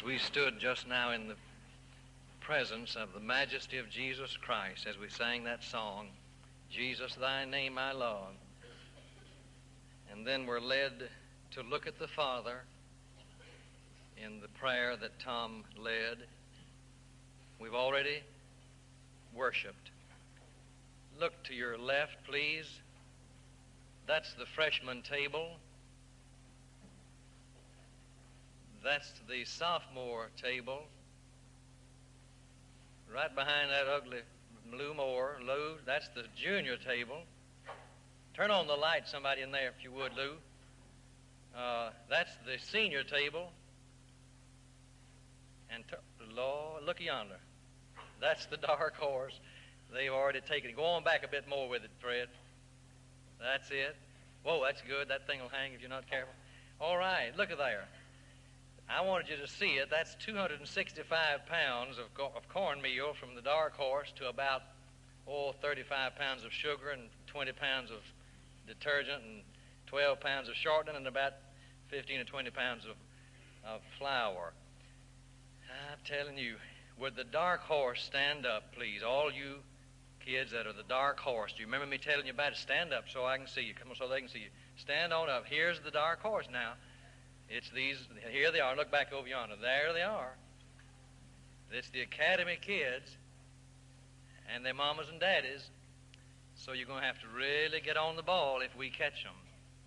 As we stood just now in the presence of the majesty of Jesus Christ, as we sang that song, Jesus, thy name I love, and then we're led to look at the Father in the prayer that Tom led, we've already worshiped. Look to your left, please. That's the freshman table. That's the sophomore table. Right behind that ugly Lou, that's the junior table. Turn on the light, somebody in there, if you would, Lou. That's the senior table. And Lord, look yonder. That's the dark horse. They've already taken it. Go on back a bit more with it, Fred. That's it. Whoa, that's good. That thing will hang if you're not careful. All right, look at there. I wanted you to see it. That's 265 pounds of cornmeal from the dark horse to about, 35 pounds of sugar and 20 pounds of detergent and 12 pounds of shortening and about 15 or 20 pounds of flour. I'm telling you, would the dark horse stand up, please? All you kids that are the dark horse, do you remember me telling you about it? Stand up so I can see you. Come on, so they can see you. Stand on up. Here's the dark horse now. It's these, here they are. Look back over yonder. There they are. It's the Academy kids and their mamas and daddies. So you're going to have to really get on the ball if we catch them.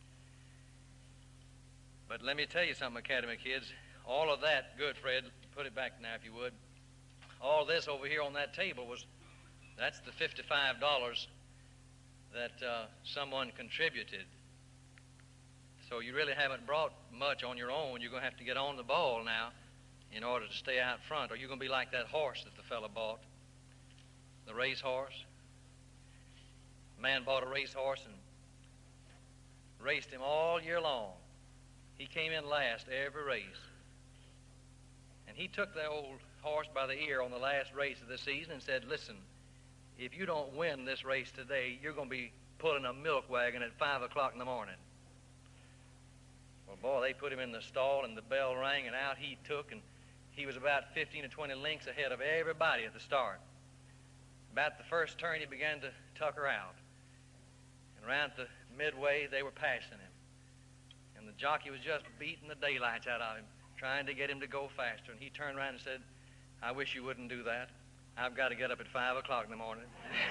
But let me tell you something, Academy kids. All of that, good, Fred, put it back now if you would. All this over here on that table that's the $55 that someone contributed. So you really haven't brought much on your own. You're going to have to get on the ball now in order to stay out front, or you're going to be like that horse that the fellow bought, the race horse. A man bought a race horse and raced him all year long. He came in last every race. And he took the old horse by the ear on the last race of the season and said, listen, if you don't win this race today, you're going to be pulling a milk wagon at 5 o'clock in the morning. Well, boy, they put him in the stall, and the bell rang, and out he took, and he was about 15 or 20 lengths ahead of everybody at the start. About the first turn, he began to tucker out. And around the midway, they were passing him. And the jockey was just beating the daylights out of him, trying to get him to go faster. And he turned around and said, I wish you wouldn't do that. I've got to get up at 5 o'clock in the morning.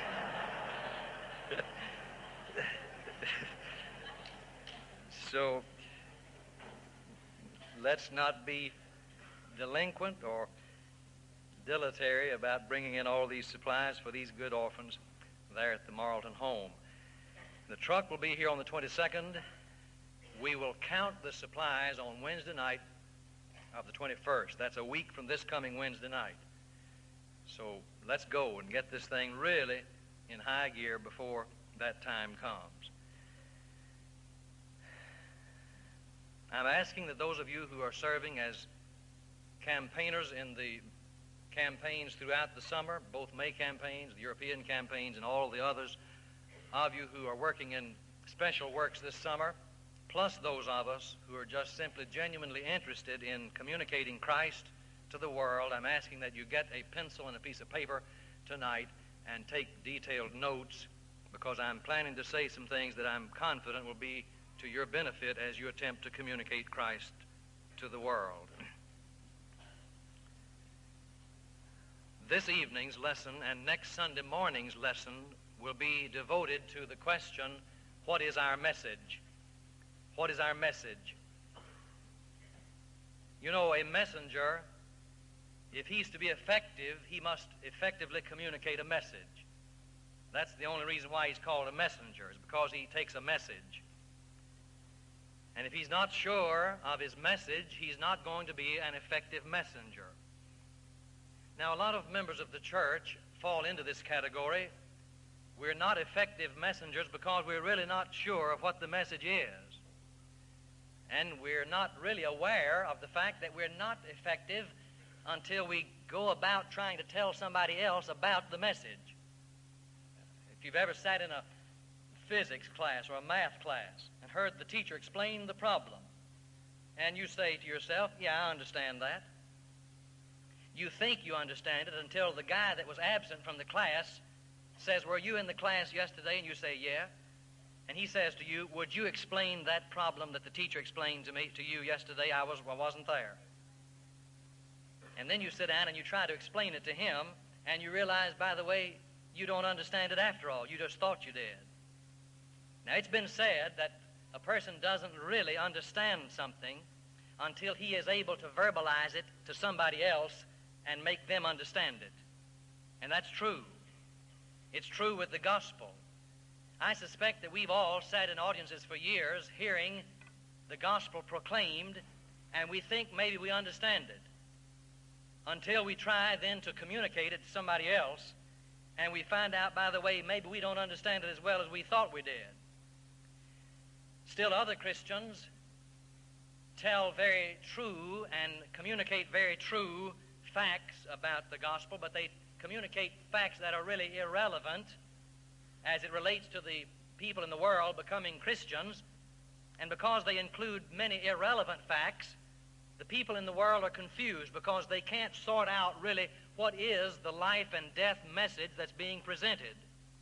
So let's not be delinquent or dilatory about bringing in all these supplies for these good orphans there at the Marlton home. The truck will be here on the 22nd. We will count the supplies on Wednesday night of the 21st. That's a week from this coming Wednesday night. So let's go and get this thing really in high gear before that time comes. I'm asking that those of you who are serving as campaigners in the campaigns throughout the summer, both May campaigns, the European campaigns, and all the others of you who are working in special works this summer, plus those of us who are just simply genuinely interested in communicating Christ to the world, I'm asking that you get a pencil and a piece of paper tonight and take detailed notes, because I'm planning to say some things that I'm confident will be to your benefit as you attempt to communicate Christ to the world. This evening's lesson and next Sunday morning's lesson will be devoted to the question, what is our message? What is our message? You know, a messenger, if he's to be effective, he must effectively communicate a message. That's the only reason why he's called a messenger, is because he takes a message. And if he's not sure of his message, he's not going to be an effective messenger. Now, a lot of members of the church fall into this category. We're not effective messengers because we're really not sure of what the message is. And we're not really aware of the fact that we're not effective until we go about trying to tell somebody else about the message. If you've ever sat in a physics class or a math class and heard the teacher explain the problem, and you say to yourself, yeah, I understand that, you think you understand it until the guy that was absent from the class says, "Were you in the class yesterday?" And you say, "Yeah." And he says to you, "Would you explain that problem that the teacher explained to you yesterday? I wasn't there." And then you sit down and you try to explain it to him, and you realize, by the way, you don't understand it after all. You just thought you did. Now, it's been said that a person doesn't really understand something until he is able to verbalize it to somebody else and make them understand it. And that's true. It's true with the gospel. I suspect that we've all sat in audiences for years hearing the gospel proclaimed, and we think maybe we understand it until we try then to communicate it to somebody else, and we find out, by the way, maybe we don't understand it as well as we thought we did. Still, other Christians tell very true and communicate very true facts about the gospel, but they communicate facts that are really irrelevant as it relates to the people in the world becoming Christians. And because they include many irrelevant facts, the people in the world are confused because they can't sort out really what is the life and death message that's being presented.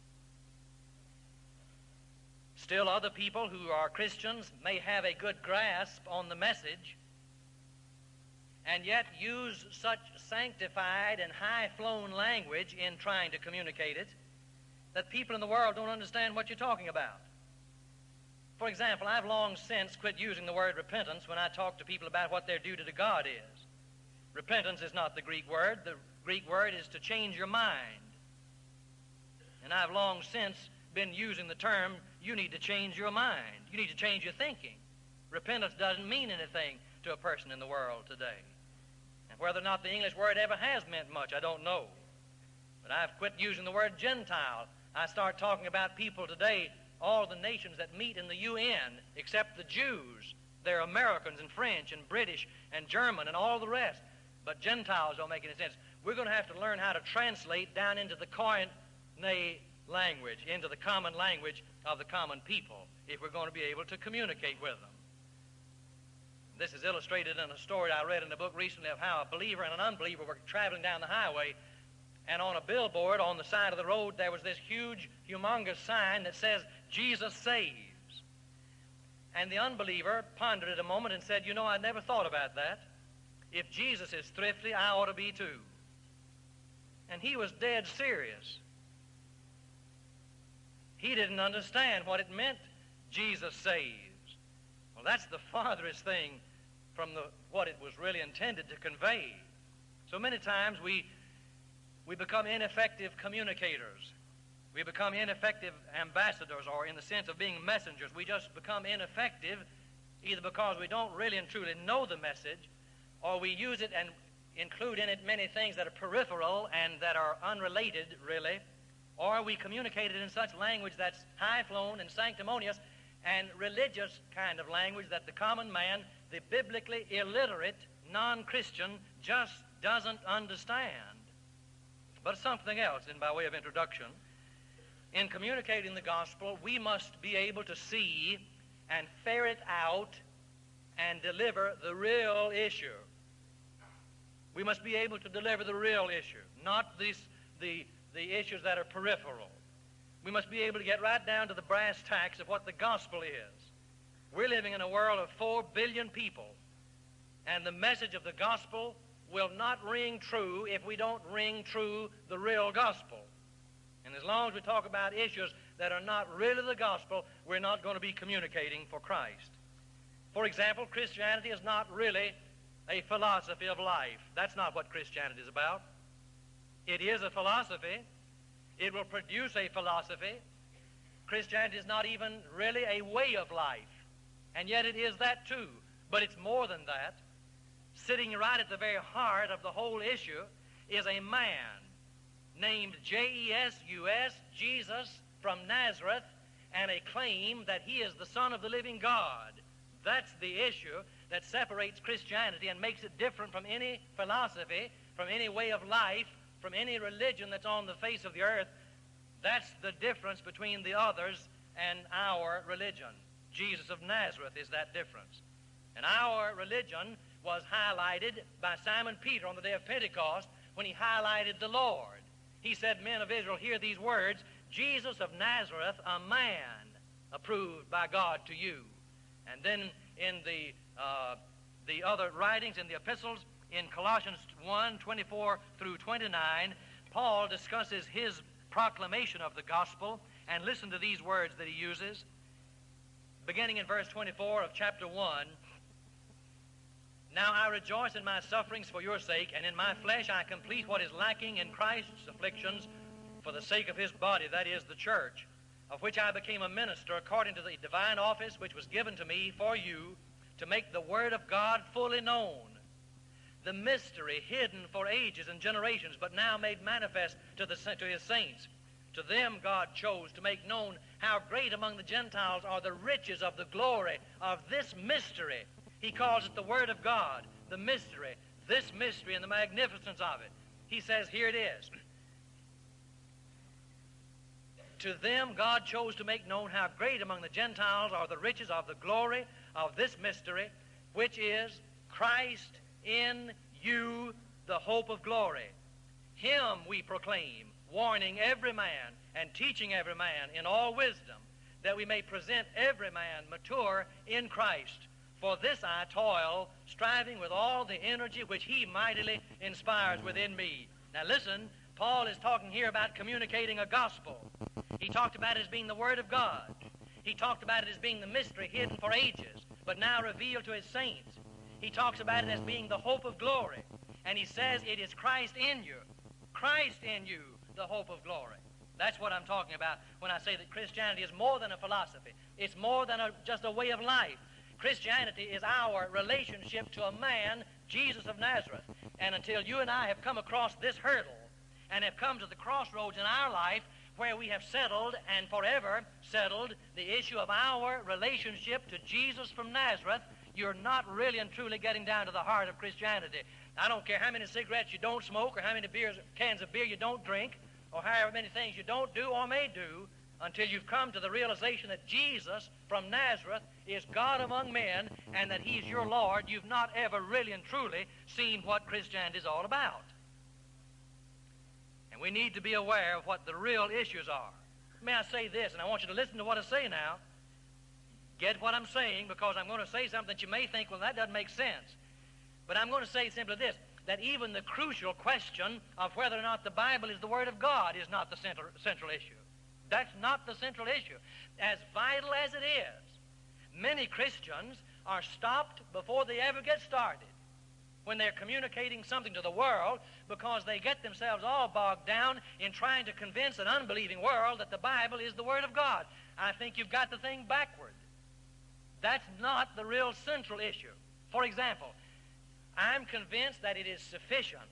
Still, other people who are Christians may have a good grasp on the message and yet use such sanctified and high-flown language in trying to communicate it that people in the world don't understand what you're talking about. For example, I've long since quit using the word repentance when I talk to people about what their duty to God is. Repentance is not the Greek word. The Greek word is to change your mind. And I've long since been using the term, you need to change your mind. You need to change your thinking. Repentance doesn't mean anything to a person in the world today. And whether or not the English word ever has meant much, I don't know. But I've quit using the word Gentile. I start talking about people today, all the nations that meet in the UN, except the Jews. They're Americans and French and British and German and all the rest. But Gentiles don't make any sense. We're going to have to learn how to translate down into the Koine language, into the common language of the common people, if we're going to be able to communicate with them. This is illustrated in a story I read in a book recently of how a believer and an unbeliever were traveling down the highway, and on a billboard on the side of the road there was this huge, humongous sign that says, "Jesus saves." And the unbeliever pondered it a moment and said, "You know, I never thought about that. If Jesus is thrifty, I ought to be too." And he was dead serious. He didn't understand what it meant, Jesus saves. Well, that's the farthest thing from what it was really intended to convey. So many times we become ineffective communicators. We become ineffective ambassadors, or in the sense of being messengers. We just become ineffective either because we don't really and truly know the message, or we use it and include in it many things that are peripheral and that are unrelated, really, or we communicate it in such language that's high-flown and sanctimonious and religious kind of language that the common man, the biblically illiterate non-Christian, just doesn't understand. But something else, in by way of introduction, in communicating the gospel, we must be able to see and ferret out and deliver the real issue. We must be able to deliver the real issue, not the issues that are peripheral. We must be able to get right down to the brass tacks of what the gospel is. We're living in a world of 4 billion people, and the message of the gospel will not ring true if we don't ring true the real gospel. And as long as we talk about issues that are not really the gospel, we're not going to be communicating for Christ. For example, Christianity is not really a philosophy of life. That's not what Christianity is about. It is a philosophy. It will produce a philosophy. Christianity is not even really a way of life, and yet it is that too. But it's more than that. Sitting right at the very heart of the whole issue is a man named J-E-S-U-S, Jesus from Nazareth, and a claim that he is the Son of the living God. That's the issue that separates Christianity and makes it different from any philosophy, from any way of life, from any religion that's on the face of the earth. That's the difference between the others and our religion. Jesus of Nazareth is that difference. And our religion was highlighted by Simon Peter on the day of Pentecost when he highlighted the Lord. He said, men of Israel, hear these words, Jesus of Nazareth, a man approved by God to you. And then in the other writings, in the epistles, in Colossians 1, 24 through 29, Paul discusses his proclamation of the gospel, and listen to these words that he uses. Beginning in verse 24 of chapter 1, now I rejoice in my sufferings for your sake, and in my flesh I complete what is lacking in Christ's afflictions for the sake of his body, that is, the church, of which I became a minister according to the divine office which was given to me for you, to make the word of God fully known, the mystery hidden for ages and generations, but now made manifest to his saints. To them God chose to make known how great among the Gentiles are the riches of the glory of this mystery. He calls it the Word of God, the mystery, this mystery and the magnificence of it. He says, here it is. To them God chose to make known how great among the Gentiles are the riches of the glory of this mystery, which is Christ in you, the hope of glory. Him we proclaim, warning every man and teaching every man in all wisdom, that we may present every man mature in Christ. For this I toil, striving with all the energy which he mightily inspires within me. Now listen, Paul is talking here about communicating a gospel. He talked about it as being the Word of God. He talked about it as being the mystery hidden for ages, but now revealed to his saints. He talks about it as being the hope of glory. And he says it is Christ in you. Christ in you, the hope of glory. That's what I'm talking about when I say that Christianity is more than a philosophy. It's more than just a way of life. Christianity is our relationship to a man, Jesus of Nazareth. And until you and I have come across this hurdle and have come to the crossroads in our life where we have settled and forever settled the issue of our relationship to Jesus from Nazareth, you're not really and truly getting down to the heart of Christianity. I don't care how many cigarettes you don't smoke or how many cans of beer you don't drink or however many things you don't do or may do, until you've come to the realization that Jesus from Nazareth is God among men and that he's your Lord, you've not ever really and truly seen what Christianity is all about. And we need to be aware of what the real issues are. May I say this, and I want you to listen to what I say now. Get what I'm saying, because I'm going to say something that you may think, well, that doesn't make sense. But I'm going to say simply this, that even the crucial question of whether or not the Bible is the Word of God is not the central issue. That's not the central issue. As vital as it is, many Christians are stopped before they ever get started when they're communicating something to the world, because they get themselves all bogged down in trying to convince an unbelieving world that the Bible is the Word of God. I think you've got the thing backward. That's not the real central issue. For example, I'm convinced that it is sufficient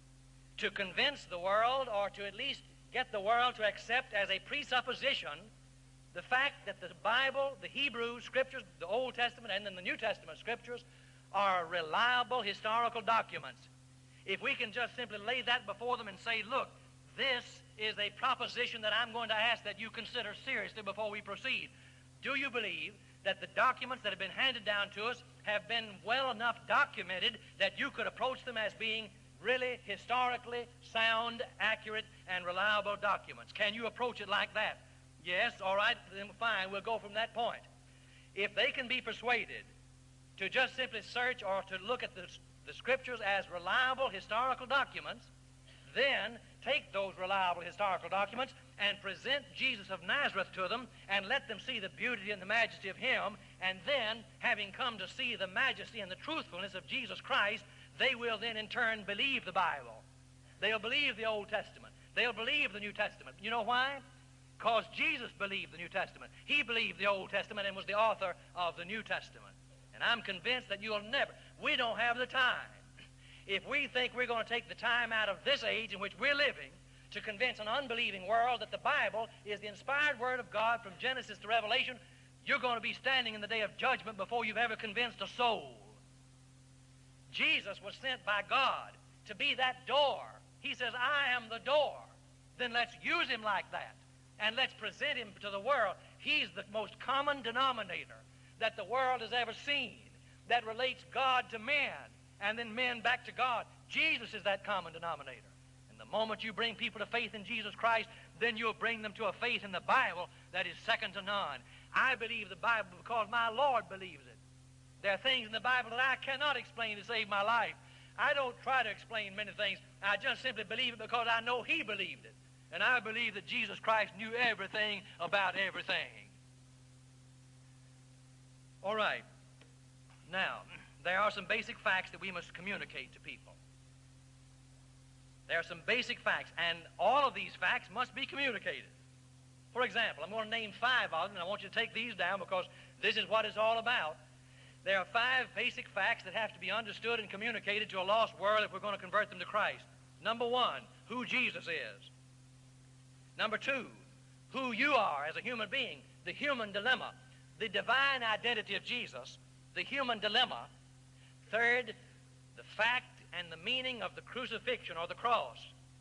to convince the world, or to at least get the world to accept as a presupposition, the fact that the Bible, the Hebrew Scriptures, the Old Testament and then the New Testament Scriptures are reliable historical documents. If we can just simply lay that before them and say, look, this is a proposition that I'm going to ask that you consider seriously before we proceed. Do you believe that the documents that have been handed down to us have been well enough documented that you could approach them as being really historically sound, accurate, and reliable documents? Can you approach it like that? Yes, all right, then fine, we'll go from that point. If they can be persuaded to just simply search or to look at the Scriptures as reliable historical documents, then take those reliable historical documents and present Jesus of Nazareth to them and let them see the beauty and the majesty of Him, and then, having come to see the majesty and the truthfulness of Jesus Christ, they will then in turn believe the Bible. They'll believe the Old Testament. They'll believe the New Testament. You know why? Because Jesus believed the New Testament. He believed the Old Testament and was the author of the New Testament. And I'm convinced that you'll never, we don't have the time. If we think we're going to take the time out of this age in which we're living to convince an unbelieving world that the Bible is the inspired Word of God from Genesis to Revelation, you're going to be standing in the day of judgment before you've ever convinced a soul. Jesus was sent by God to be that door. He says, I am the door. Then let's use Him like that, and let's present Him to the world. He's the most common denominator that the world has ever seen that relates God to men. and then men back to God. Jesus is that common denominator. And the moment you bring people to faith in Jesus Christ, then you'll bring them to a faith in the Bible that is second to none. I believe the Bible because my Lord believes it. There are things in the Bible that I cannot explain to save my life. I don't try to explain many things. I just simply believe it because I know He believed it. And I believe that Jesus Christ knew everything about everything. All right. Now, there are some basic facts that we must communicate to people. There are some basic facts, and all of these facts must be communicated. For example, I'm going to name 5 of them, and I want you to take these down because this is what it's all about. There are 5 basic facts that have to be understood and communicated to a lost world if we're going to convert them to Christ. Number 1, who Jesus is. Number 2, who you are as a human being, the human dilemma, the divine identity of Jesus, the human dilemma. 3rd, the fact and the meaning of the crucifixion or the cross.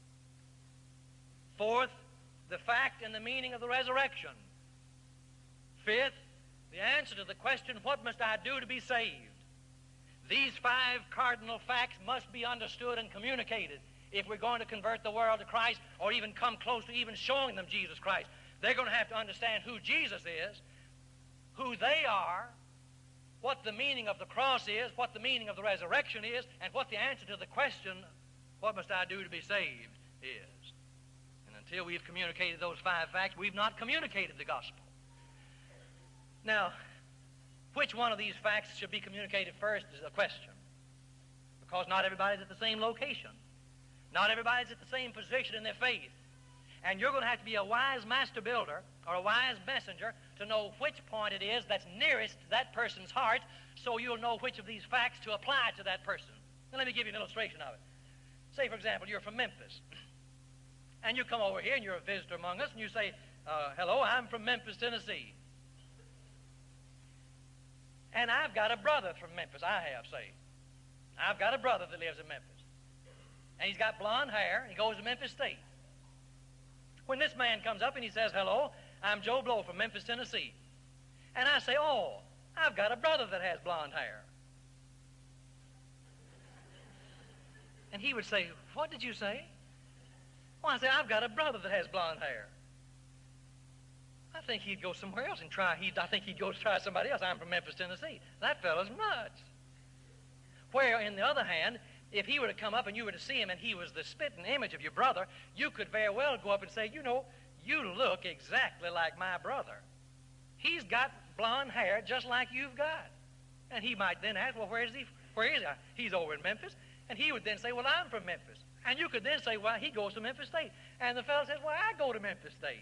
4th, the fact and the meaning of the resurrection. 5th, the answer to the question, what must I do to be saved? These 5 cardinal facts must be understood and communicated if we're going to convert the world to Christ or even come close to even showing them Jesus Christ. They're going to have to understand who Jesus is, who they are, what the meaning of the cross is, what the meaning of the resurrection is, and what the answer to the question, what must I do to be saved, is. And until we've communicated those 5 facts, we've not communicated the gospel. Now, which one of these facts should be communicated first is a question. Because not everybody's at the same location. Not everybody's at the same position in their faith. And you're going to have to be a wise master builder or a wise messenger to know which point it is that's nearest to that person's heart so you'll know which of these facts to apply to that person. Now, let me give you an illustration of it. Say, for example, you're from Memphis. And you come over here and you're a visitor among us and you say, hello, I'm from Memphis, Tennessee. And I've got a brother from Memphis. I've got a brother that lives in Memphis. And he's got blonde hair, and he goes to Memphis State. When this man comes up and he says, hello, I'm Joe Blow from Memphis, Tennessee. And I say, oh, I've got a brother that has blonde hair. And he would say, what did you say? Well, I say, I've got a brother that has blonde hair. I think he'd go somewhere else and try. I think he'd go to try somebody else. I'm from Memphis, Tennessee. That fellow's nuts. Where, on the other hand, if he were to come up and you were to see him and he was the spitting image of your brother, you could very well go up and say, you know, you look exactly like my brother. He's got blonde hair just like you've got. And he might then ask, well, where is he? He's over in Memphis. And he would then say, well, I'm from Memphis. And you could then say, well, he goes to Memphis State. And the fellow says, well, I go to Memphis State.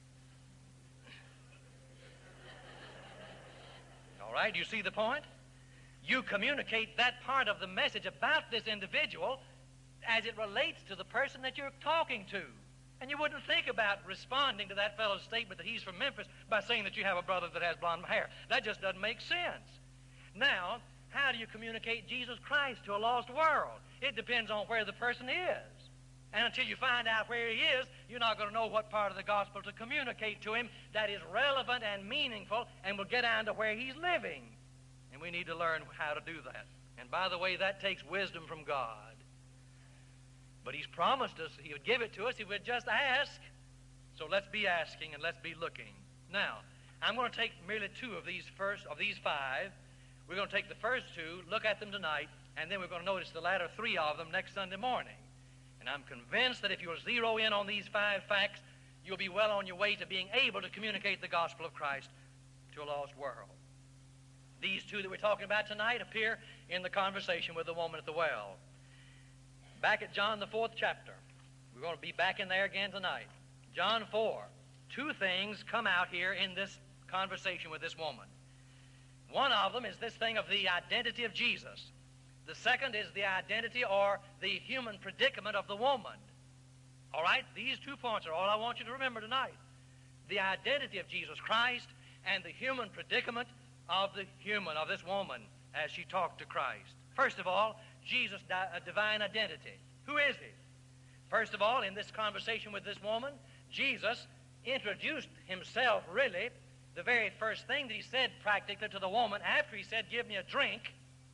All right, you see the point? You communicate that part of the message about this individual as it relates to the person that you're talking to. And you wouldn't think about responding to that fellow's statement that he's from Memphis by saying that you have a brother that has blonde hair. That just doesn't make sense. Now, how do you communicate Jesus Christ to a lost world? It depends on where the person is. And until you find out where he is, you're not going to know what part of the gospel to communicate to him that is relevant and meaningful and will get down to where he's living. And we need to learn how to do that. And by the way, that takes wisdom from God. But he's promised us he would give it to us if we'd just ask. So let's be asking and let's be looking. Now, I'm going to take merely 2 of these 5. We're going to take the first 2, look at them tonight, and then we're going to notice the latter 3 of them next Sunday morning. And I'm convinced that if you'll zero in on these 5 facts, you'll be well on your way to being able to communicate the gospel of Christ to a lost world. These 2 that we're talking about tonight appear in the conversation with the woman at the well. Back at John, the 4th chapter. We're going to be back in there again tonight. John 4. 2 things come out here in this conversation with this woman. One of them is this thing of the identity of Jesus. The second is the identity or the human predicament of the woman. All right? These 2 points are all I want you to remember tonight. The identity of Jesus Christ and the human predicament of this woman as she talked to Christ. First of all, Jesus' divine identity. Who is he? First of all, in this conversation with this woman, Jesus introduced himself really. The very first thing that he said practically to the woman after he said, give me a drink,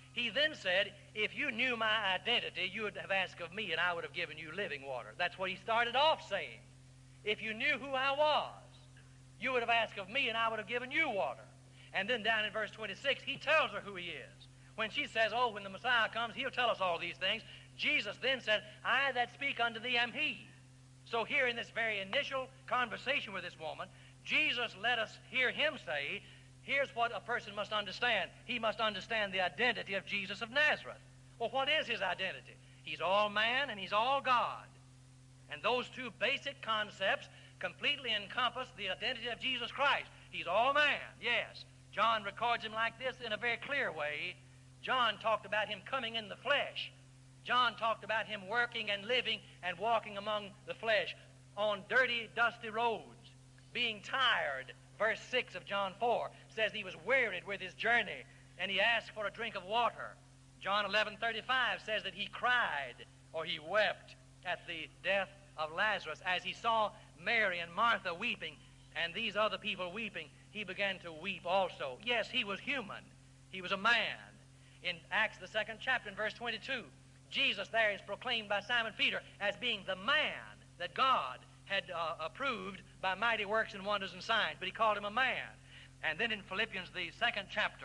He then said, if you knew my identity, you would have asked of me, and I would have given you living water. That's what he started off saying. If you knew who I was, you would have asked of me, and I would have given you water. And then down in verse 26, he tells her who he is. When she says, oh, when the Messiah comes, he'll tell us all these things. Jesus then said, I that speak unto thee am he. So here in this very initial conversation with this woman, Jesus let us hear him say, here's what a person must understand. He must understand the identity of Jesus of Nazareth. Well, what is his identity? He's all man and he's all God. And those two basic concepts completely encompass the identity of Jesus Christ. He's all man, yes. John records him like this in a very clear way. John talked about him coming in the flesh. John talked about him working and living and walking among the flesh on dirty, dusty roads, being tired. Verse 6 of John 4 says he was wearied with his journey, and he asked for a drink of water. John 11:35 says that he cried or he wept at the death of Lazarus. As he saw Mary and Martha weeping and these other people weeping, he began to weep also. Yes, he was human. He was a man. In Acts, the 2nd chapter, in verse 22, Jesus there is proclaimed by Simon Peter as being the man that God had approved by mighty works and wonders and signs, but he called him a man. And then in Philippians, the 2nd chapter,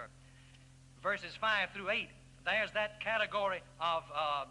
verses 5 through 8, there's that category of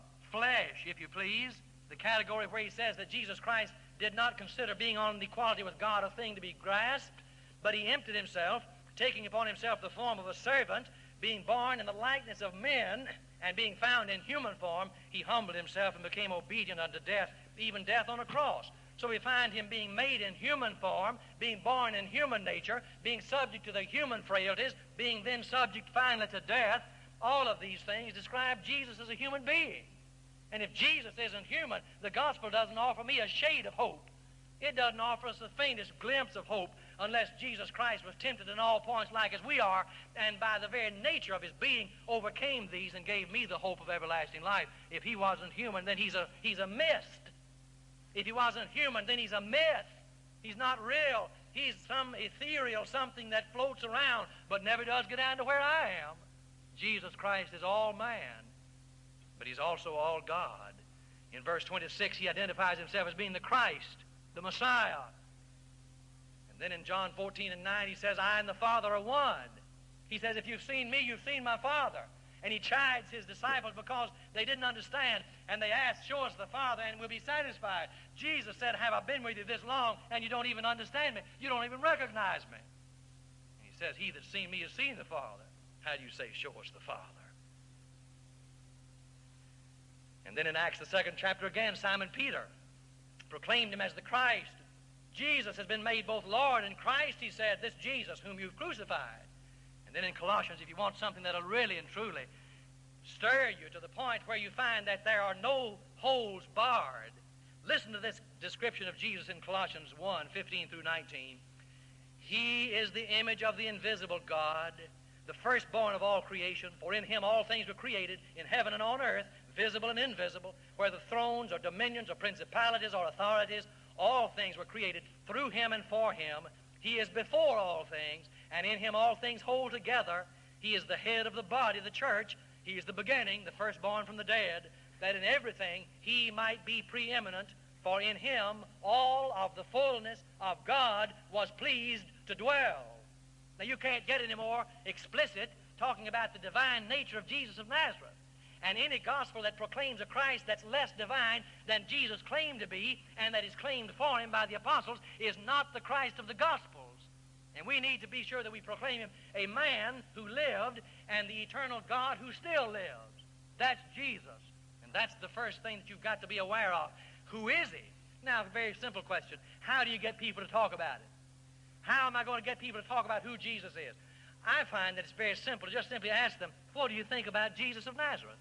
flesh, if you please, the category where he says that Jesus Christ did not consider being on equality with God a thing to be grasped, but he emptied himself, taking upon himself the form of a servant, being born in the likeness of men, and being found in human form, he humbled himself and became obedient unto death, even death on a cross. So we find him being made in human form, being born in human nature, being subject to the human frailties, being then subject finally to death. All of these things describe Jesus as a human being. And if Jesus isn't human, the gospel doesn't offer me a shade of hope. It doesn't offer us the faintest glimpse of hope unless Jesus Christ was tempted in all points like as we are, and by the very nature of his being overcame these and gave me the hope of everlasting life. If he wasn't human, then he's a mist. If he wasn't human, then he's a myth. He's not real. He's some ethereal something that floats around but never does get down to where I am. Jesus Christ is all man, but he's also all God. In verse 26, he identifies himself as being the Christ, the Messiah. And then in John 14:9, he says, I and the Father are one. He says, if you've seen me, you've seen my Father. And he chides his disciples because they didn't understand, and they asked, show us the Father and we'll be satisfied. Jesus said, have I been with you this long and you don't even understand me? You don't even recognize me. And he says, he that's seen me has seen the Father. How do you say, show us the Father? And then in Acts, the 2nd chapter again, Simon Peter proclaimed him as the Christ. Jesus has been made both Lord and Christ, he said, this Jesus whom you've crucified. And then in Colossians, if you want something that'll really and truly stir you to the point where you find that there are no holes barred, listen to this description of Jesus in Colossians 1:15 through 19. He is the image of the invisible God, the firstborn of all creation, for in him all things were created, in heaven and on earth, visible and invisible, whether thrones or dominions or principalities or authorities, all things were created through him and for him. He is before all things, and in him all things hold together. He is the head of the body, the church. He is the beginning, the firstborn from the dead, that in everything he might be preeminent, for in him all of the fullness of God was pleased to dwell. Now you can't get any more explicit talking about the divine nature of Jesus of Nazareth. And any gospel that proclaims a Christ that's less divine than Jesus claimed to be and that is claimed for him by the apostles is not the Christ of the Gospels. And we need to be sure that we proclaim him a man who lived and the eternal God who still lives. That's Jesus. And that's the first thing that you've got to be aware of. Who is he? Now, a very simple question. How do you get people to talk about it? How am I going to get people to talk about who Jesus is? I find that it's very simple to just simply ask them, what do you think about Jesus of Nazareth?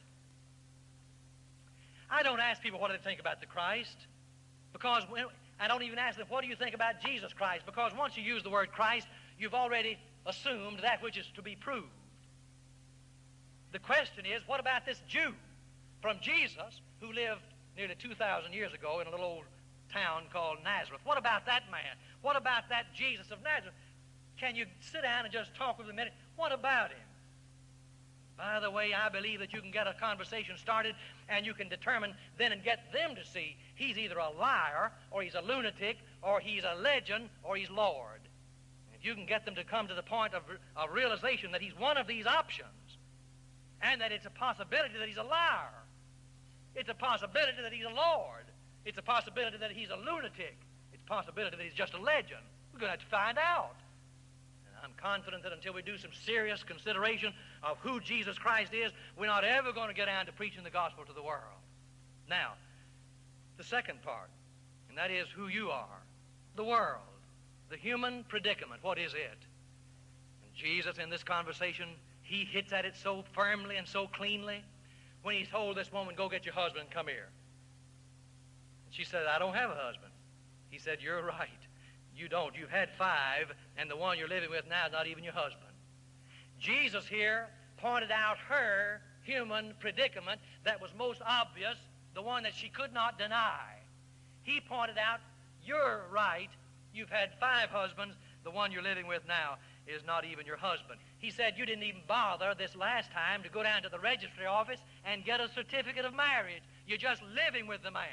I don't ask people what do they think about the Christ, because I don't even ask them, what do you think about Jesus Christ? Because once you use the word Christ, you've already assumed that which is to be proved. The question is, what about this Jew from Jesus who lived nearly 2,000 years ago in a little old town called Nazareth? What about that man? What about that Jesus of Nazareth? Can you sit down and just talk with him a minute? What about him? By the way, I believe that you can get a conversation started and you can determine then and get them to see he's either a liar or he's a lunatic or he's a legend or he's Lord. If you can get them to come to the point of realization that he's one of these options and that it's a possibility that he's a liar, it's a possibility that he's a Lord, it's a possibility that he's a lunatic, it's a possibility that he's just a legend, we're going to have to find out. I'm confident that until we do some serious consideration of who Jesus Christ is, we're not ever going to get down to preaching the gospel to the world. Now, the second part, and that is who you are. The world, the human predicament, what is it? And Jesus, in this conversation, he hits at it so firmly and so cleanly when he told this woman, go get your husband and come here. And she said, I don't have a husband. He said, you're right. You don't. You've had 5, and the one you're living with now is not even your husband. Jesus here pointed out her human predicament that was most obvious, the one that she could not deny. He pointed out, you're right. You've had 5 husbands. The one you're living with now is not even your husband. He said you didn't even bother this last time to go down to the registry office and get a certificate of marriage. You're just living with the man.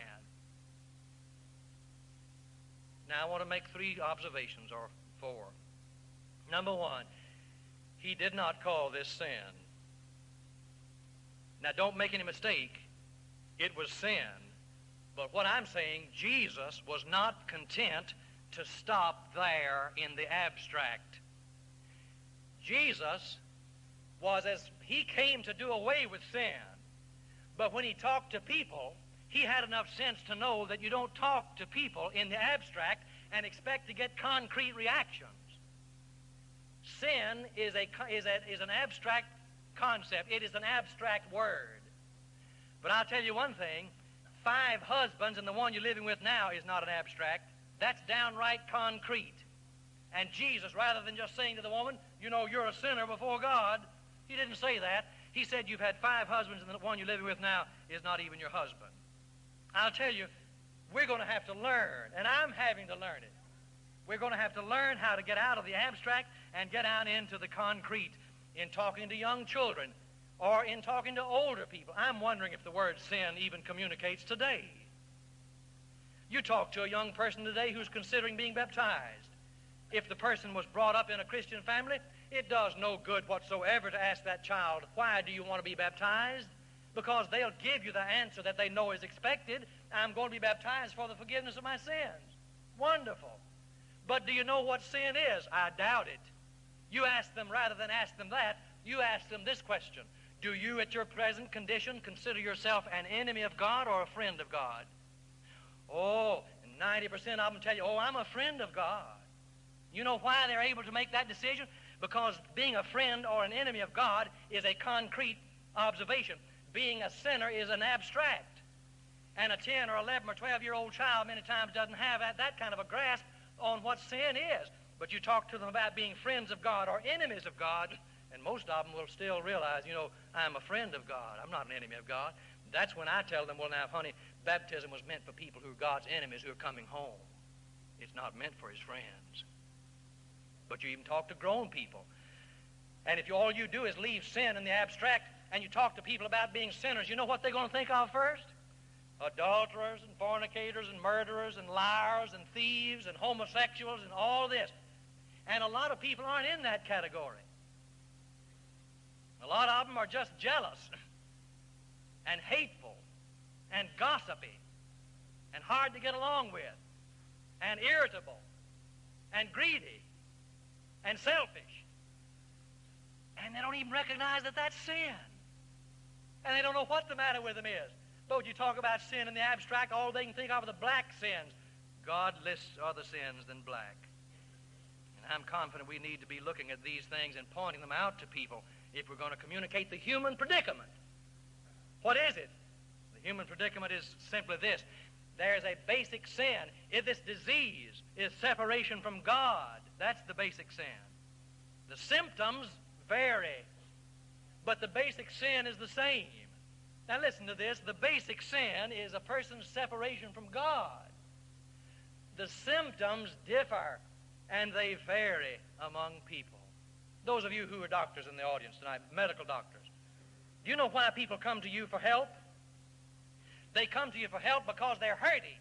Now, I want to make 3 observations, or 4. Number 1, he did not call this sin. Now, don't make any mistake. It was sin. But what I'm saying, Jesus was not content to stop there in the abstract. Jesus he came to do away with sin. But when he talked to people, he had enough sense to know that you don't talk to people in the abstract and expect to get concrete reactions. Sin is an abstract concept. It is an abstract word. But I'll tell you one thing, 5 husbands and the one you're living with now is not an abstract. That's downright concrete. And Jesus, rather than just saying to the woman, you know, you're a sinner before God, he didn't say that. He said you've had 5 husbands and the one you're living with now is not even your husband. I'll tell you, we're going to have to learn, and I'm having to learn it. We're going to have to learn how to get out of the abstract and get down into the concrete in talking to young children or in talking to older people. I'm wondering if the word sin even communicates today. You talk to a young person today who's considering being baptized. If the person was brought up in a Christian family, it does no good whatsoever to ask that child, why do you want to be baptized? Because they'll give you the answer that they know is expected. I'm going to be baptized for the forgiveness of my sins. Wonderful. But do you know what sin is? I doubt it. You ask them, rather than ask them that, you ask them this question. Do you, at your present condition, consider yourself an enemy of God or a friend of God? Oh, 90% of them tell you, oh, I'm a friend of God. You know why they're able to make that decision? Because being a friend or an enemy of God is a concrete observation. Being a sinner is an abstract. And a 10 or 11 or 12-year-old child many times doesn't have that kind of a grasp on what sin is. But you talk to them about being friends of God or enemies of God, and most of them will still realize, you know, I'm a friend of God. I'm not an enemy of God. That's when I tell them, well, now, honey, baptism was meant for people who are God's enemies who are coming home. It's not meant for his friends. But you even talk to grown people. And if all you do is leave sin in the abstract and you talk to people about being sinners, you know what they're going to think of first? Adulterers and fornicators and murderers and liars and thieves and homosexuals and all this. And a lot of people aren't in that category. A lot of them are just jealous and hateful and gossipy and hard to get along with and irritable and greedy and selfish. And they don't even recognize that that's sin. And they don't know what the matter with them is. But when you talk about sin in the abstract, all they can think of are the black sins. God lists other sins than black. And I'm confident we need to be looking at these things and pointing them out to people if we're going to communicate the human predicament. What is it? The human predicament is simply this. There's a basic sin. If this disease is separation from God, that's the basic sin. The symptoms vary, but the basic sin is the same. Now listen to this. The basic sin is a person's separation from God. The symptoms differ, and they vary among people. Those of you who are doctors in the audience tonight, medical doctors, Do you know why people come to you for help? They come to you for help because they're hurting.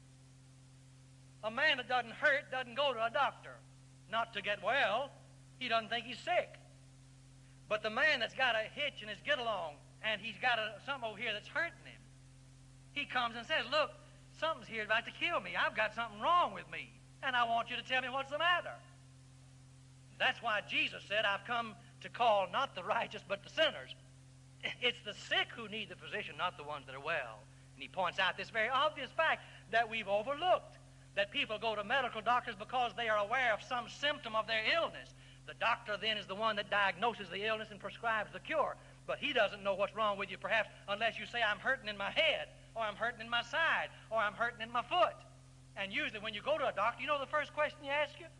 A man that doesn't hurt doesn't go to a doctor. Not to get well. He doesn't think he's sick. But the man that's got a hitch in his get-along and he's got something over here that's hurting him, he comes and says, look, something's here about to kill me. I've got something wrong with me, and I want you to tell me what's the matter. That's why Jesus said, I've come to call not the righteous but the sinners. It's the sick who need the physician, not the ones that are well. And he points out this very obvious fact that we've overlooked, that people go to medical doctors because they are aware of some symptom of their illness. The doctor then is the one that diagnoses the illness and prescribes the cure. But he doesn't know what's wrong with you, perhaps, unless you say, I'm hurting in my head, or I'm hurting in my side, or I'm hurting in my foot. And usually when you go to a doctor, you know the first question he asks you?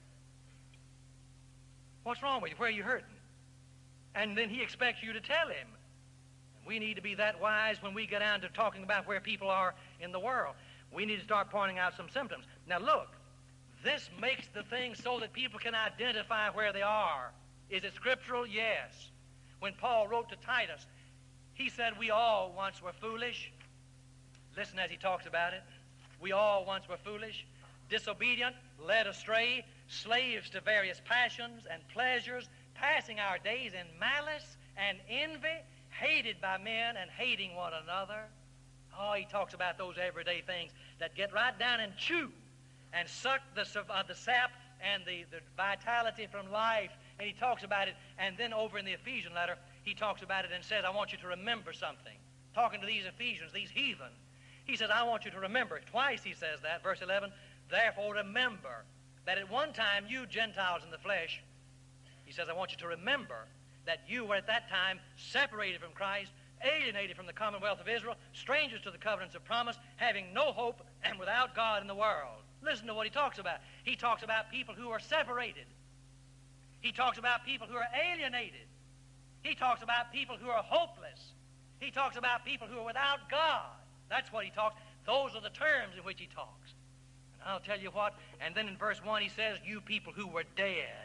What's wrong with you? Where are you hurting? And then he expects you to tell him. And we need to be that wise when we get down to talking about where people are in the world. We need to start pointing out some symptoms. Now look, this makes the thing so that people can identify where they are. Is it scriptural? Yes. When Paul wrote to Titus, he said we all once were foolish. Listen as he talks about it. We all once were foolish, disobedient, led astray, slaves to various passions and pleasures, passing our days in malice and envy, hated by men and hating one another. Oh, he talks about those everyday things that get right down and chew and suck the sap and the vitality from life. And he talks about it, and then over in the Ephesian letter, he talks about it and says, I want you to remember something. Talking to these Ephesians, these heathen. He says, I want you to remember. Twice he says that, verse 11, therefore remember that at one time you Gentiles in the flesh, he says, I want you to remember that you were at that time separated from Christ, alienated from the commonwealth of Israel, strangers to the covenants of promise, having no hope and without God in the world. Listen to what he talks about. He talks about people who are separated. He talks about people who are alienated. He talks about people who are hopeless. He talks about people who are without God. That's what he talks. Those are the terms in which he talks. And I'll tell you what, and then in verse 1 he says, you people who were dead.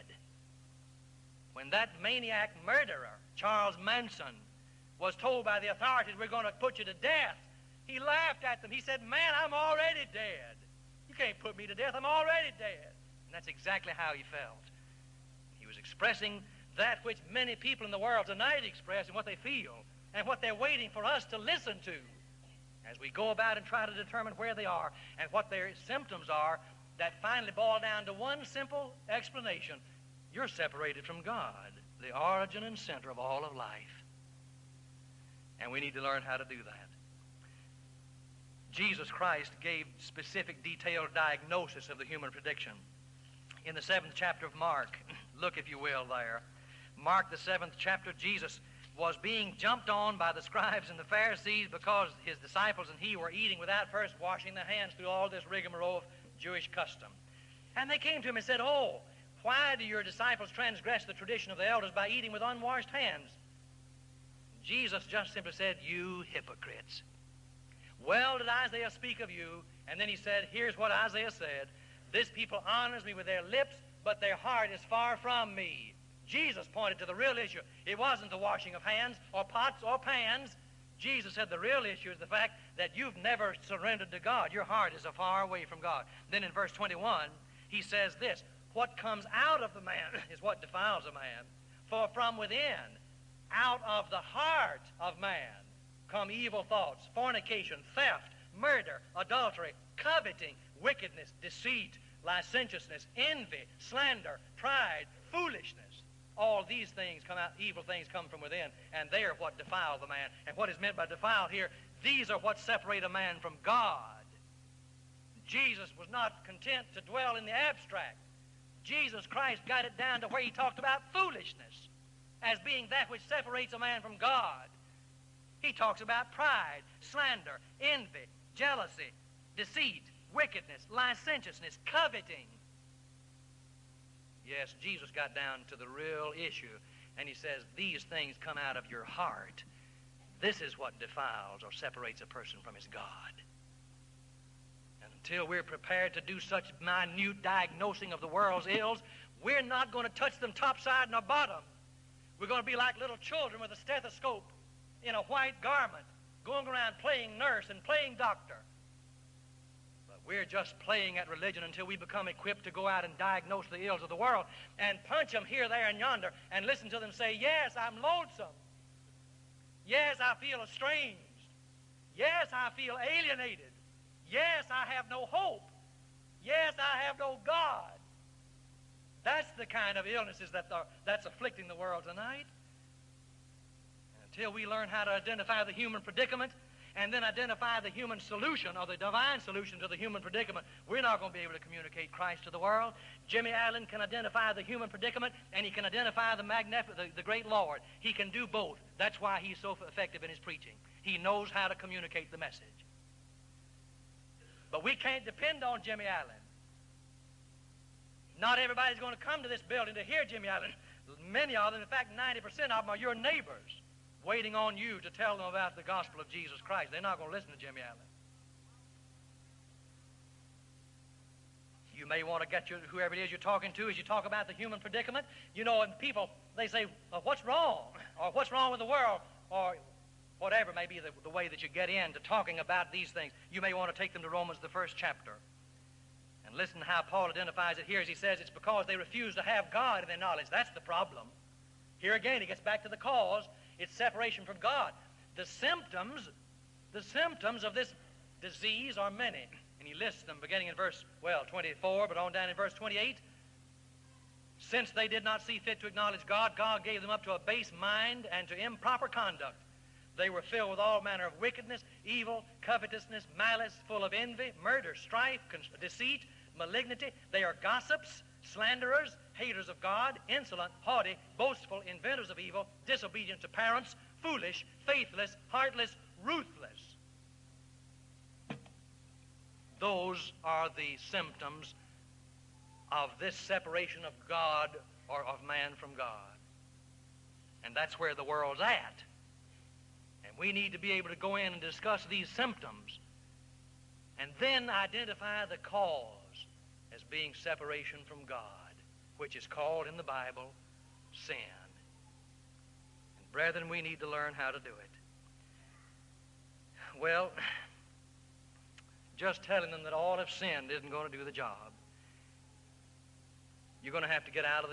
When that maniac murderer, Charles Manson, was told by the authorities, we're going to put you to death, he laughed at them. He said, man, I'm already dead. You can't put me to death. I'm already dead. And that's exactly how he felt. He was expressing that which many people in the world tonight express and what they feel and what they're waiting for us to listen to as we go about and try to determine where they are and what their symptoms are that finally boil down to one simple explanation. You're separated from God, the origin and center of all of life. And we need to learn how to do that. Jesus Christ gave specific, detailed diagnosis of the human prediction. In the 7th chapter of Mark, look if you will there. Mark the 7th chapter, Jesus was being jumped on by the scribes and the Pharisees because his disciples and he were eating without first washing their hands through all this rigmarole of Jewish custom. And they came to him and said, oh, why do your disciples transgress the tradition of the elders by eating with unwashed hands? Jesus just simply said, you hypocrites. Well did Isaiah speak of you, and then he said, here's what Isaiah said, this people honors me with their lips, but their heart is far from me. Jesus pointed to the real issue. It wasn't the washing of hands or pots or pans. Jesus said the real issue is the fact that you've never surrendered to God. Your heart is far away from God. Then in verse 21, he says this, what comes out of the man is what defiles a man. For from within, out of the heart of man, come evil thoughts, fornication, theft, murder, adultery, coveting, wickedness, deceit, licentiousness, envy, slander, pride, foolishness. All these things come out, evil things come from within, and they are what defile the man. And what is meant by defile here, these are what separate a man from God. Jesus was not content to dwell in the abstract. Jesus Christ got it down to where he talked about foolishness as being that which separates a man from God. He talks about pride, slander, envy, jealousy, deceit, wickedness, licentiousness, coveting. Yes, Jesus got down to the real issue, and he says, these things come out of your heart. This is what defiles or separates a person from his God. And until we're prepared to do such minute diagnosing of the world's ills, we're not going to touch them top side nor bottom. We're going to be like little children with a stethoscope in a white garment, going around playing nurse and playing doctor. But we're just playing at religion until we become equipped to go out and diagnose the ills of the world and punch them here, there, and yonder and listen to them say, yes, I'm lonesome. Yes, I feel estranged. Yes, I feel alienated. Yes, I have no hope. Yes, I have no God. That's the kind of illnesses that's afflicting the world tonight. And until we learn how to identify the human predicament and then identify the human solution or the divine solution to the human predicament, we're not going to be able to communicate Christ to the world. Jimmy Allen can identify the human predicament and he can identify the great Lord. He can do both. That's why he's so effective in his preaching. He knows how to communicate the message. But we can't depend on Jimmy Allen. Not everybody's going to come to this building to hear Jimmy Allen. Many of them, in fact, 90% of them are your neighbors, waiting on you to tell them about the gospel of Jesus Christ. They're not going to listen to Jimmy Allen. You may want to get whoever it is you're talking to as you talk about the human predicament. You know, and people, they say, what's wrong? Or what's wrong with the world? Or whatever may be the way that you get into talking about these things. You may want to take them to Romans, the 1st chapter. And listen to how Paul identifies it here as he says it's because they refuse to have God in their knowledge. That's the problem. Here again, he gets back to the cause. It's separation from God. The symptoms of this disease are many. And he lists them beginning in verse, 24, but on down in verse 28. Since they did not see fit to acknowledge God, God gave them up to a base mind and to improper conduct. They were filled with all manner of wickedness, evil, covetousness, malice, full of envy, murder, strife, deceit, malignity. They are gossips, slanderers, haters of God, insolent, haughty, boastful, inventors of evil, disobedient to parents, foolish, faithless, heartless, ruthless. Those are the symptoms of this separation of God or of man from God. And that's where the world's at. And we need to be able to go in and discuss these symptoms and then identify the cause as being separation from God, which is called in the Bible sin. And brethren, we need to learn how to do it. Well, just telling them that all have sinned isn't going to do the job. You're going to have to get out of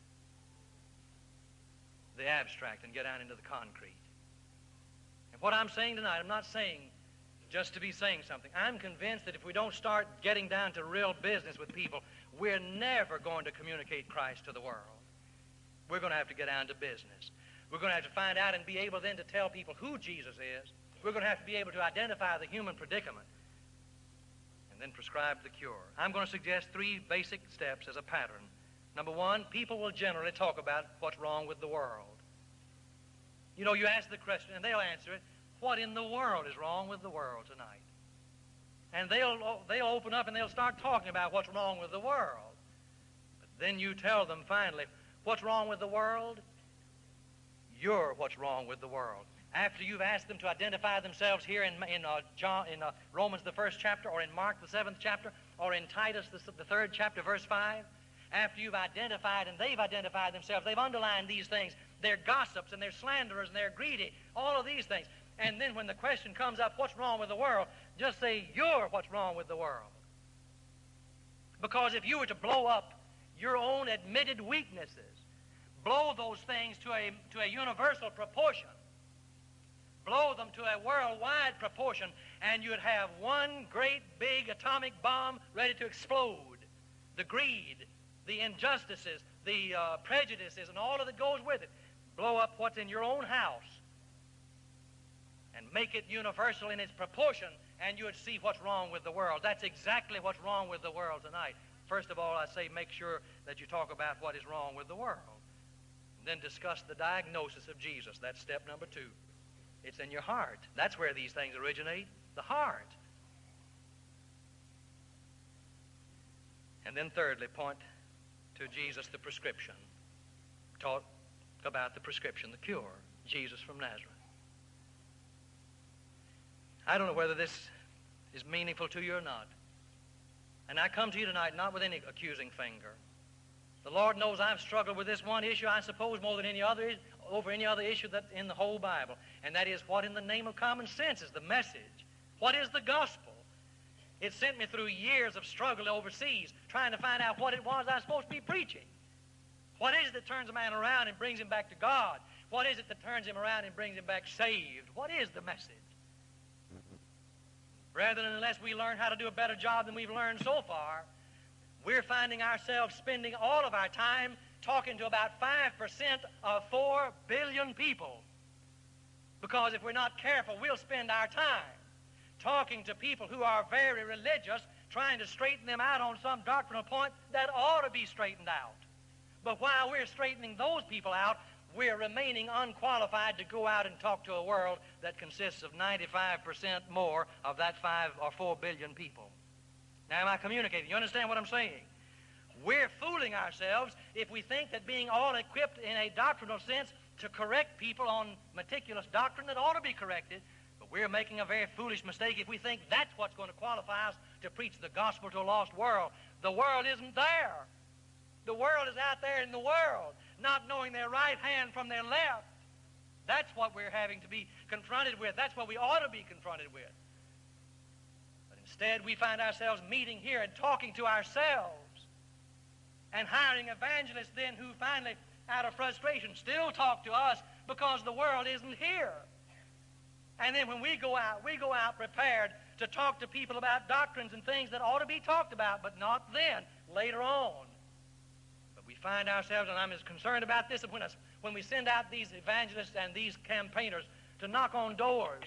the abstract and get out into the concrete. And what I'm saying tonight, I'm not saying just to be saying something. I'm convinced that if we don't start getting down to real business with people, we're never going to communicate Christ to the world. We're going to have to get down to business. We're going to have to find out and be able then to tell people who Jesus is. We're going to have to be able to identify the human predicament and then prescribe the cure. I'm going to suggest 3 basic steps as a pattern. Number 1, people will generally talk about what's wrong with the world. You know, you ask the question and they'll answer it, what in the world is wrong with the world tonight? And they'll open up and they'll start talking about what's wrong with the world. But then you tell them finally, what's wrong with the world? You're what's wrong with the world. After you've asked them to identify themselves here in Romans the 1st chapter, or in Mark the 7th chapter, or in Titus the 3rd chapter, verse 5, after you've identified and they've identified themselves, they've underlined these things. They're gossips and they're slanderers and they're greedy, all of these things. And then when the question comes up, what's wrong with the world? Just say, you're what's wrong with the world. Because if you were to blow up your own admitted weaknesses, blow those things to a universal proportion, blow them to a worldwide proportion, and you'd have one great big atomic bomb ready to explode. The greed, the injustices, the prejudices, and all of that goes with it. Blow up what's in your own house and make it universal in its proportion, and you would see what's wrong with the world. That's exactly what's wrong with the world tonight. First of all, I say make sure that you talk about what is wrong with the world. And then discuss the diagnosis of Jesus. That's step number 2. It's in your heart. That's where these things originate, the heart. And then thirdly, point to Jesus, the prescription. Talk about the prescription, the cure, Jesus from Nazareth. I don't know whether this is meaningful to you or not. And I come to you tonight not with any accusing finger. The Lord knows I've struggled with this one issue, I suppose, more than over any other issue that in the whole Bible. And that is, what in the name of common sense is the message? What is the gospel? It sent me through years of struggle overseas, trying to find out what it was I was supposed to be preaching. What is it that turns a man around and brings him back to God? What is it that turns him around and brings him back saved? What is the message? Brethren, unless we learn how to do a better job than we've learned so far, we're finding ourselves spending all of our time talking to about 5% of 4 billion people. Because if we're not careful, we'll spend our time talking to people who are very religious, trying to straighten them out on some doctrinal point that ought to be straightened out. But while we're straightening those people out, we're remaining unqualified to go out and talk to a world that consists of 95% more of that 5 or 4 billion people. Now, am I communicating? You understand what I'm saying? We're fooling ourselves if we think that being all equipped in a doctrinal sense to correct people on meticulous doctrine that ought to be corrected, but we're making a very foolish mistake if we think that's what's going to qualify us to preach the gospel to a lost world. The world isn't there. The world is out there in the world, not knowing their right hand from their left. That's what we're having to be confronted with. That's what we ought to be confronted with. But instead, we find ourselves meeting here and talking to ourselves and hiring evangelists then who finally, out of frustration, still talk to us because the world isn't here. And then when we go out prepared to talk to people about doctrines and things that ought to be talked about, but not then, later on. But we find ourselves, and I'm as concerned about this when we send out these evangelists and these campaigners to knock on doors.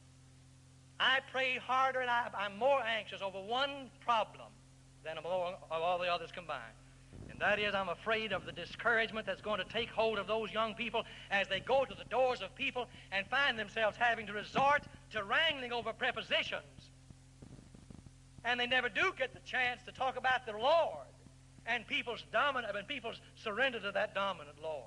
I pray harder and I'm more anxious over one problem than of all the others combined. And that is, I'm afraid of the discouragement that's going to take hold of those young people as they go to the doors of people and find themselves having to resort to wrangling over prepositions. And they never do get the chance to talk about the Lord and people's surrender to that dominant Lord.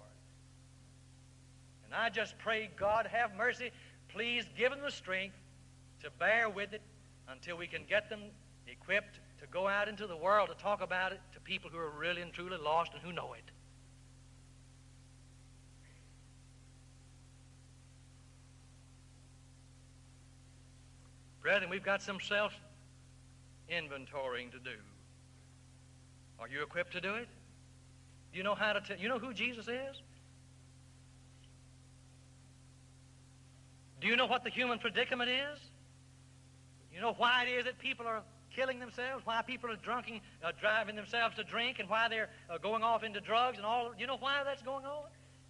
And I just pray, God have mercy. Please give them the strength to bear with it until we can get them equipped to go out into the world to talk about it to people who are really and truly lost and who know it. Brethren, we've got some self-inventorying to do. Are you equipped to do it? Do you know how to you know who Jesus is? Do you know what the human predicament is? You know why it is that people are killing themselves, why people are driving themselves to drink, and why they're going off into drugs and all. You know why that's going on?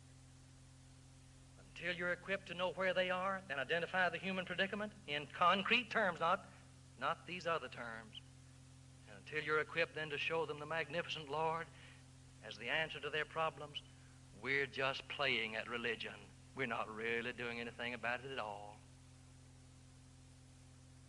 Until you're equipped to know where they are and identify the human predicament in concrete terms, not these other terms. And until you're equipped then to show them the magnificent Lord as the answer to their problems, we're just playing at religion. We're not really doing anything about it at all.